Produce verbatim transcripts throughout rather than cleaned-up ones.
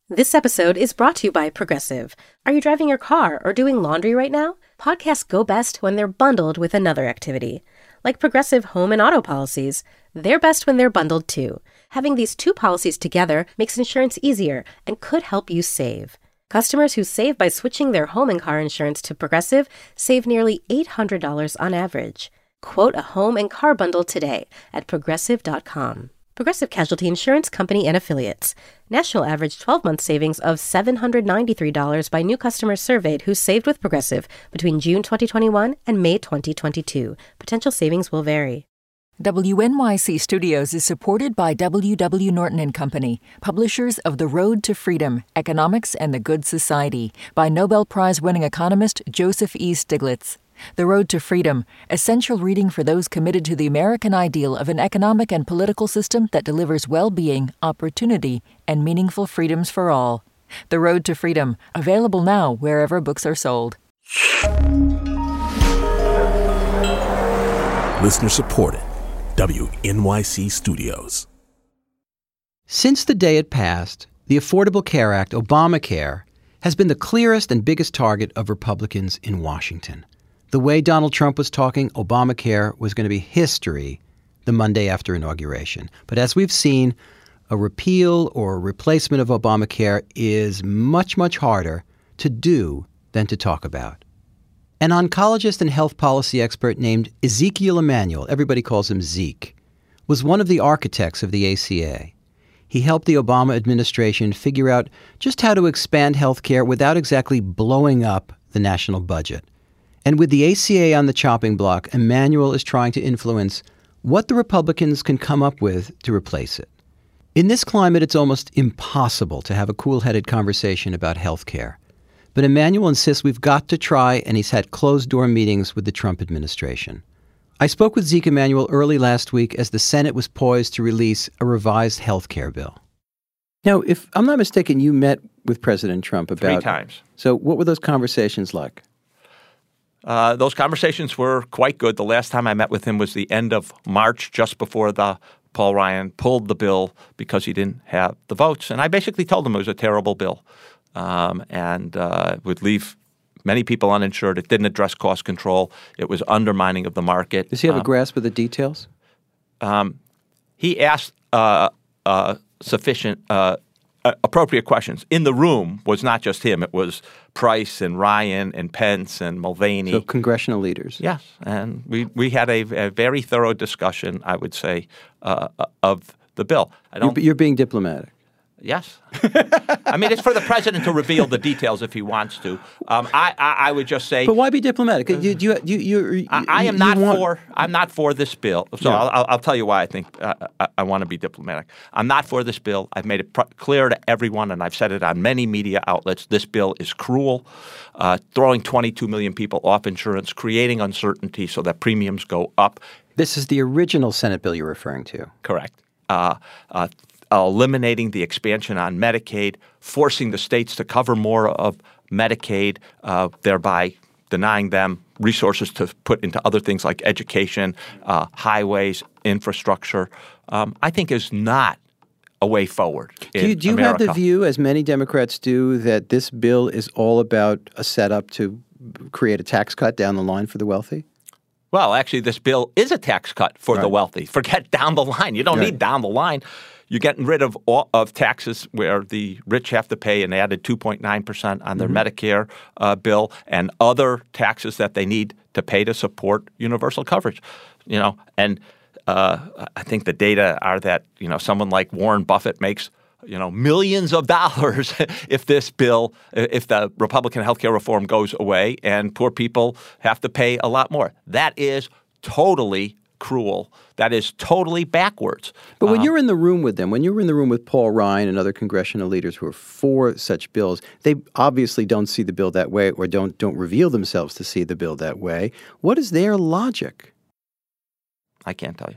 This episode is brought to you by Progressive. Are you driving your car or doing laundry right now? Podcasts go best when they're bundled with another activity. Like Progressive home and auto policies, they're best when they're bundled too. Having these two policies together makes insurance easier and could help you save. Customers who save by switching their home and car insurance to Progressive save nearly eight hundred dollars on average. Quote a home and car bundle today at progressive dot com. Progressive Casualty Insurance Company and Affiliates. National average twelve-month savings of seven hundred ninety-three dollars by new customers surveyed who saved with Progressive between June twenty twenty-one and May twenty twenty-two. Potential savings will vary. W N Y C Studios is supported by W W. Norton and Company, publishers of The Road to Freedom, Economics and the Good Society, by Nobel Prize-winning economist Joseph E. Stiglitz. The Road to Freedom, essential reading for those committed to the American ideal of an economic and political system that delivers well-being, opportunity, and meaningful freedoms for all. The Road to Freedom, available now wherever books are sold. Listener supported. W N Y C Studios. Since the day it passed, the Affordable Care Act, Obamacare, has been the clearest and biggest target of Republicans in Washington. The way Donald Trump was talking, Obamacare was going to be history the Monday after inauguration. But as we've seen, a repeal or a replacement of Obamacare is much, much harder to do than to talk about. An oncologist and health policy expert named Ezekiel Emanuel, everybody calls him Zeke, was one of the architects of the A C A. He helped the Obama administration figure out just how to expand health care without exactly blowing up the national budget. And with the A C A on the chopping block, Emanuel is trying to influence what the Republicans can come up with to replace it. In this climate, it's almost impossible to have a cool-headed conversation about health care. But Emanuel insists we've got to try, and he's had closed-door meetings with the Trump administration. I spoke with Zeke Emanuel early last week as the Senate was poised to release a revised health care bill. Now, if I'm not mistaken, you met with President Trump about... Three times. So what were those conversations like? Uh, those conversations were quite good. The last time I met with him was the end of March, just before the Paul Ryan pulled the bill because he didn't have the votes. And I basically told him it was a terrible bill um, and uh, would leave many people uninsured. It didn't address cost control. It was undermining of the market. Does he have um, a grasp of the details? Um, he asked uh, uh, sufficient uh, uh, appropriate questions. In the room was not just him. It was Price and Ryan and Pence and Mulvaney. So congressional leaders. Yes. And we, we had a, a very thorough discussion, I would say, uh, of the bill. I don't, you're, you're being diplomatic. Yes. I mean, it's for the president to reveal the details if he wants to. Um, I, I I would just say. But why be diplomatic? You, you, you, you, you, I, I am you not want... for. I'm not for this bill. So Yeah. I'll, I'll tell you why I think uh, I, I want to be diplomatic. I'm not for this bill. I've made it pr- clear to everyone, and I've said it on many media outlets. This bill is cruel, uh, throwing twenty-two million people off insurance, creating uncertainty so that premiums go up. This is the original Senate bill you're referring to. Correct. Uh, uh, eliminating the expansion on Medicaid, forcing the states to cover more of Medicaid, uh, thereby denying them resources to put into other things like education, uh, highways, infrastructure, um, I think is not a way forward in Do you, do you have America. the view, as many Democrats do, that this bill is all about a setup to create a tax cut down the line for the wealthy? Well, actually, this bill is a tax cut for Right. the wealthy. Forget down the line. You don't Right. need down the line. You're getting rid of all, of taxes where the rich have to pay, and added two point nine percent on their Mm-hmm. Medicare uh, bill, and other taxes that they need to pay to support universal coverage. You know, and uh, I think the data are that you know someone like Warren Buffett makes you know millions of dollars if this bill, if the Republican healthcare reform goes away, and poor people have to pay a lot more. That is totally cruel. That is totally backwards. But when Um, you're in the room with them, when you're in the room with Paul Ryan and other congressional leaders who are for such bills, they obviously don't see the bill that way, or don't don't reveal themselves to see the bill that way. What is their logic? I can't tell you.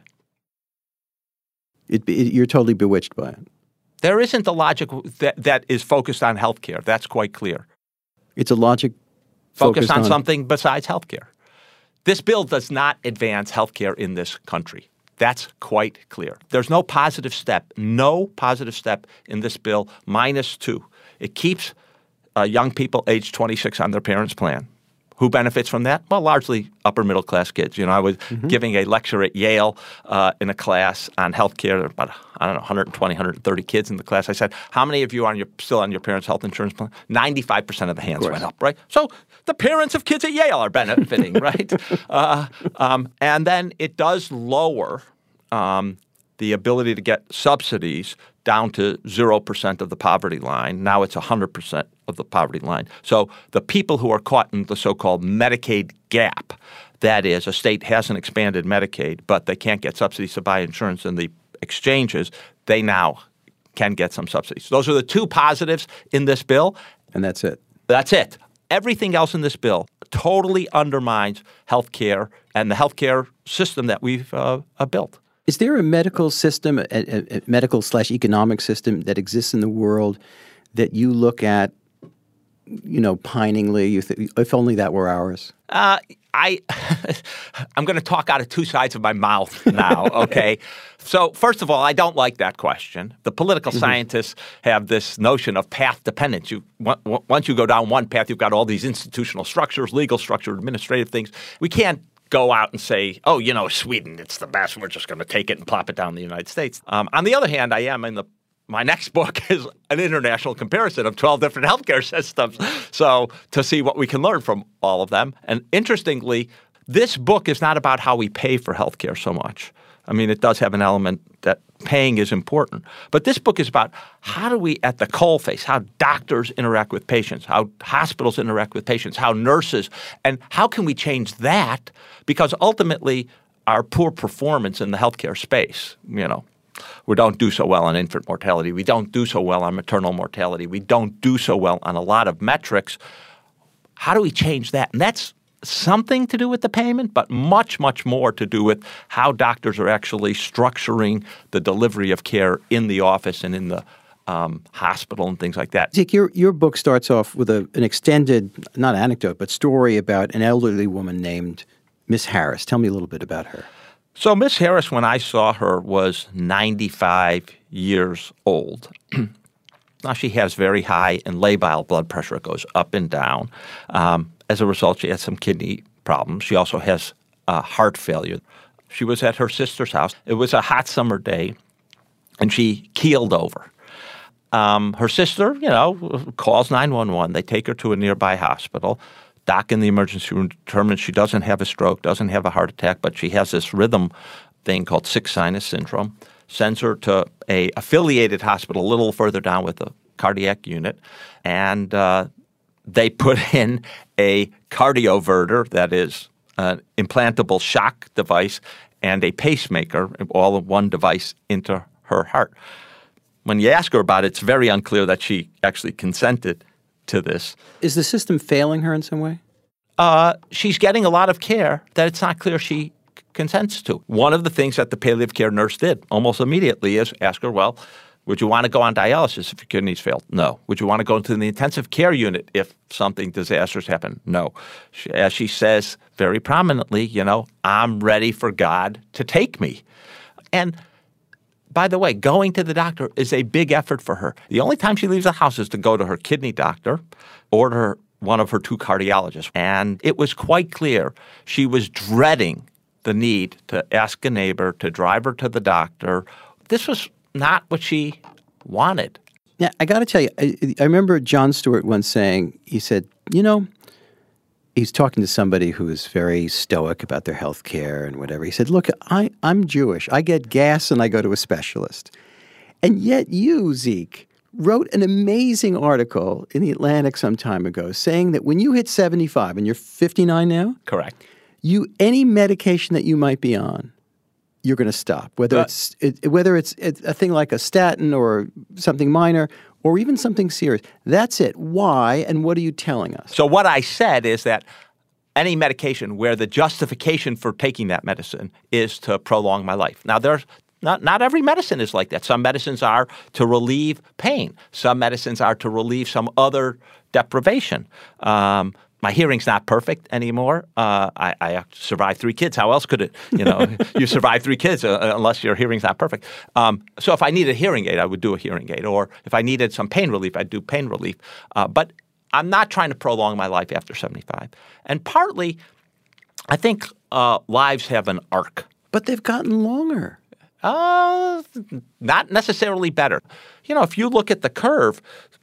It, it, you're totally bewitched by it. There isn't a logic that, that is focused on healthcare. That's quite clear. It's a logic Focused, focused on, on something besides healthcare. This bill does not advance healthcare in this country. That's quite clear. There's no positive step, no positive step in this bill, minus two. It keeps uh, young people age twenty-six on their parents' plan. Who benefits from that? Well, largely upper-middle-class kids. You know, I was mm-hmm. giving a lecture at Yale uh, in a class on healthcare. There were about, I don't know, one hundred twenty, one hundred thirty kids in the class. I said, how many of you are on your, still on your parents' health insurance plan? ninety-five percent of the hands went up, right? So the parents of kids at Yale are benefiting, right? Uh, um, and then it does lower um, the ability to get subsidies down to zero percent of the poverty line. Now it's one hundred percent of the poverty line. So the people who are caught in the so-called Medicaid gap, that is, a state hasn't expanded Medicaid, but they can't get subsidies to buy insurance in the exchanges, they now can get some subsidies. Those are the two positives in this bill. And that's it. That's it. Everything else in this bill totally undermines health care and the health care system that we've uh, uh, built. Is there a medical system, a, a, a medical slash economic system that exists in the world that you look at, you know, piningly, you th- if only that were ours? Uh, I, I'm going to talk out of two sides of my mouth now, okay? So first of all, I don't like that question. The political mm-hmm. scientists have this notion of path dependence. You, w- once you go down one path, you've got all these institutional structures, legal structure, administrative things. We can't go out and say, oh, you know, Sweden, it's the best. We're just going to take it and plop it down in the United States. Um, on the other hand, I am in the my next book is an international comparison of twelve different healthcare systems. So to see what we can learn from all of them. And interestingly, this book is not about how we pay for healthcare so much. I mean, it does have an element that paying is important. But this book is about how do we, at the coalface, how doctors interact with patients, how hospitals interact with patients, how nurses, and how can we change that? Because ultimately, our poor performance in the healthcare space, you know, we don't do so well on infant mortality. We don't do so well on maternal mortality. We don't do so well on a lot of metrics. How do we change that? And that's something to do with the payment, but much, much more to do with how doctors are actually structuring the delivery of care in the office and in the um, hospital and things like that. Zeke, your, your book starts off with a, an extended, not anecdote, but story about an elderly woman named Miss Harris. Tell me a little bit about her. So Miss Harris, when I saw her, was ninety-five years old. Now, she has very high and labile blood pressure. It goes up and down. Um, as a result, she has some kidney problems. She also has uh, heart failure. She was at her sister's house. It was a hot summer day, and she keeled over. Um, her sister, you know, calls nine one one. They take her to a nearby hospital. Doc in the emergency room determines she doesn't have a stroke, doesn't have a heart attack, but she has this rhythm thing called sick sinus syndrome. Sends her to a affiliated hospital a little further down with a cardiac unit, and uh, they put in a cardioverter, that is an implantable shock device, and a pacemaker, all in one device, into her heart. When you ask her about it, it's very unclear that she actually consented to this. Is the system failing her in some way? Uh, she's getting a lot of care that it's not clear she c- consents to. One of the things that the palliative care nurse did almost immediately is ask her, well, would you want to go on dialysis if your kidneys failed? No. Would you want to go into the intensive care unit if something disastrous happened? No. She, as she says very prominently, you know, I'm ready for God to take me. And by the way, going to the doctor is a big effort for her. The only time she leaves the house is to go to her kidney doctor or to her, one of her two cardiologists. And it was quite clear she was dreading the need to ask a neighbor to drive her to the doctor. This was not what she wanted. Yeah, I got to tell you, I, I remember Jon Stewart once saying, he said, you know, he's talking to somebody who is very stoic about their health care and whatever. He said, look, I, I'm Jewish. I get gas and I go to a specialist. And yet you, Zeke, wrote an amazing article in The Atlantic some time ago saying that when you hit seventy-five, and you're fifty-nine now? Correct. You any medication that you might be on, you're going to stop, whether but, it's it, whether it's, it's a thing like a statin or something minor or even something serious. That's it. Why, and what are you telling us? So what I said is that any medication where the justification for taking that medicine is to prolong my life. Now, there's not not every medicine is like that. Some medicines are to relieve pain. Some medicines are to relieve some other deprivation. Um, My hearing's not perfect anymore. Uh, I, I survived three kids. How else could it? You know, you survive three kids uh, unless your hearing's not perfect. Um, so if I needed a hearing aid, I would do a hearing aid. Or if I needed some pain relief, I'd do pain relief. Uh, but I'm not trying to prolong my life after seventy-five. And partly, I think uh, lives have an arc. But they've gotten longer. Uh, not necessarily better. You know, if you look at the curve,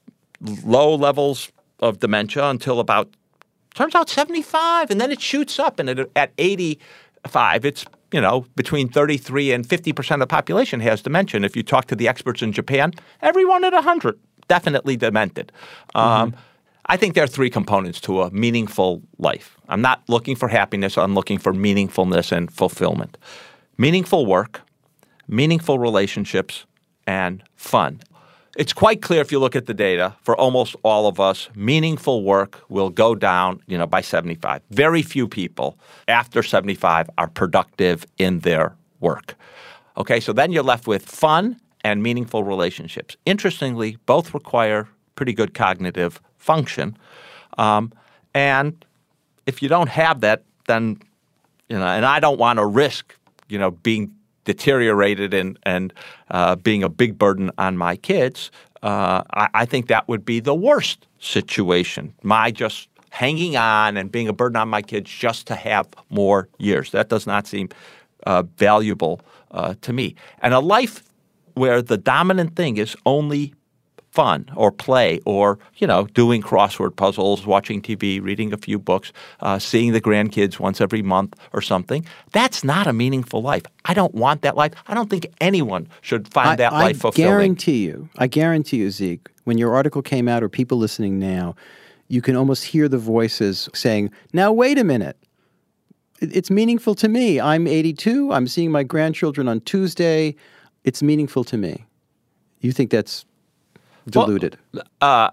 low levels of dementia until about, turns out seventy-five, and then it shoots up. And at, at eighty-five, it's, you know, between thirty-three and fifty percent of the population has dementia. And if you talk to the experts in Japan, everyone at one hundred definitely demented. Um, mm-hmm. I think there are three components to a meaningful life. I'm not looking for happiness. I'm looking for meaningfulness and fulfillment. Meaningful work, meaningful relationships, and fun. It's quite clear if you look at the data, for almost all of us, meaningful work will go down, you know, by seventy-five. Very few people after seventy-five are productive in their work. Okay, so then you're left with fun and meaningful relationships. Interestingly, both require pretty good cognitive function. Um, and if you don't have that, then, you know, and I don't want to risk, you know, being deteriorated and, and uh, being a big burden on my kids, uh, I, I think that would be the worst situation. My just hanging on and being a burden on my kids just to have more years. That does not seem uh, valuable uh, to me. And a life where the dominant thing is only fun or play or, you know, doing crossword puzzles, watching T V, reading a few books, uh, seeing the grandkids once every month or something, that's not a meaningful life. I don't want that life. I don't think anyone should find I, that I life fulfilling. I guarantee you, I guarantee you, Zeke, when your article came out or people listening now, you can almost hear the voices saying, now wait a minute. It's meaningful to me. I'm eighty-two. I'm seeing my grandchildren on Tuesday. It's meaningful to me. You think that's diluted? Well, uh,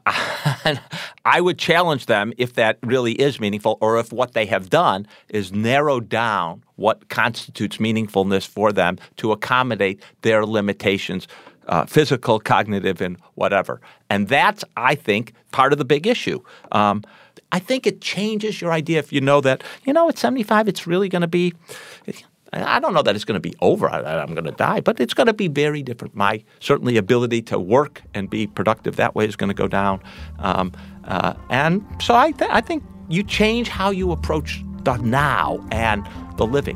I would challenge them if that really is meaningful, or if what they have done is narrowed down what constitutes meaningfulness for them to accommodate their limitations, uh, physical, cognitive, and whatever. And that's, I think, part of the big issue. Um, I think it changes your idea if you know that, you know, at seventy-five, it's really going to be – I don't know that it's going to be over. I'm going to die, but it's going to be very different. My certainly ability to work and be productive that way is going to go down. Um, uh, and so I, th- I think you change how you approach the now and the living.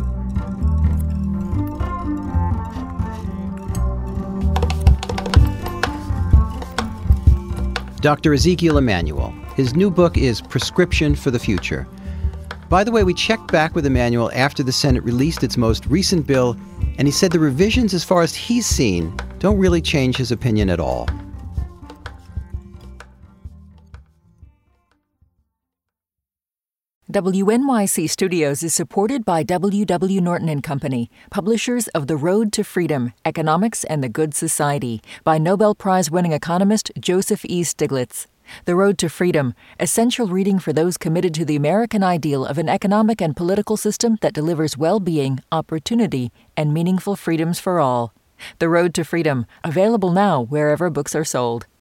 Doctor Ezekiel Emanuel. His new book is Prescription for the Future. By the way, we checked back with Emanuel after the Senate released its most recent bill, and he said the revisions, as far as he's seen, don't really change his opinion at all. W N Y C Studios is supported by W W. Norton and Company, publishers of The Road to Freedom, Economics and the Good Society, by Nobel Prize-winning economist Joseph E. Stiglitz. The Road to Freedom, essential reading for those committed to the American ideal of an economic and political system that delivers well-being, opportunity, and meaningful freedoms for all. The Road to Freedom, available now wherever books are sold.